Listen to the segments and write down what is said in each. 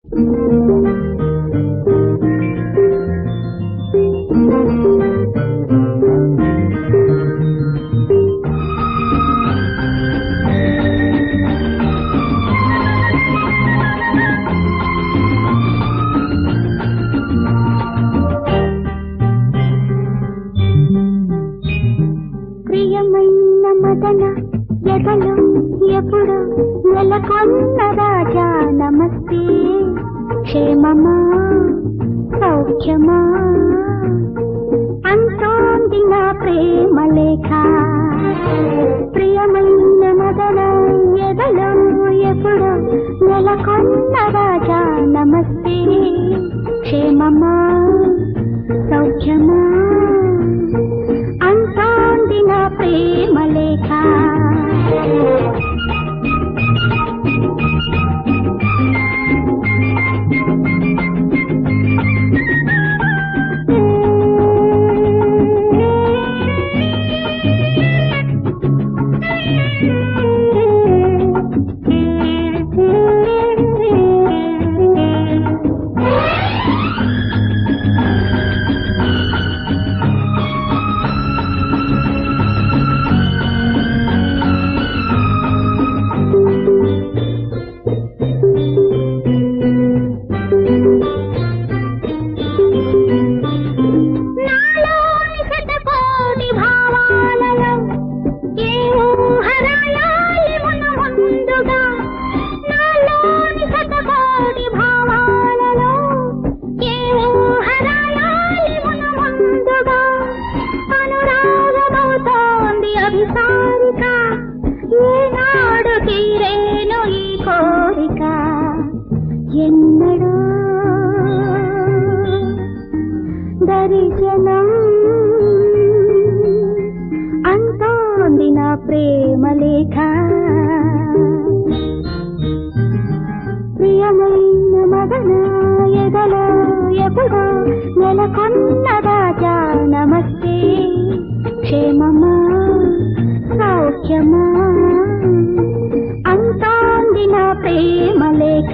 ప్రియమైన మదన ఎదలు ఎప్పుడు నెలకొన్న రాజా నమస్తే. క్షేమమా సౌఖ్యమా అంతోంది నా ప్రేమ లేఖ. ప్రియమైన మదన ఎదలు ఎప్పుడు నెలకొన్న రాజా నమస్తే. క్షేమమా సౌఖ్యమా అంతోంది నా ప్రేమ లేఖ. ఏనాడు తీరేను ఈ కోరిక, ఎన్నడూ దర్శనం అంతోంది నా ప్రేమ లేఖ. ప్రియమైన మదన ఎదలో ఎప్పుడో నెలకొన్న రాజా నమస్తే. క్షేమమా సౌఖ్యమా అంతోంది నా ప్రేమ లేఖ.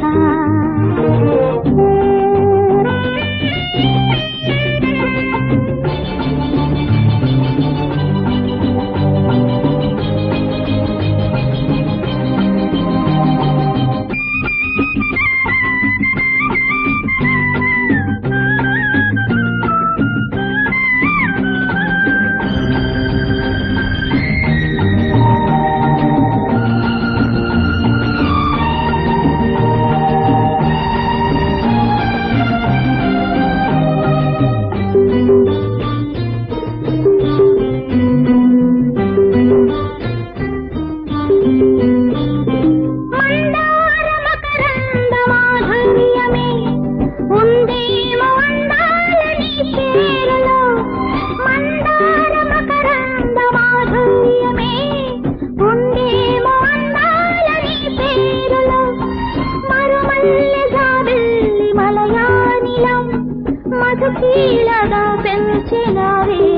మధుకీలగా పెంచినవే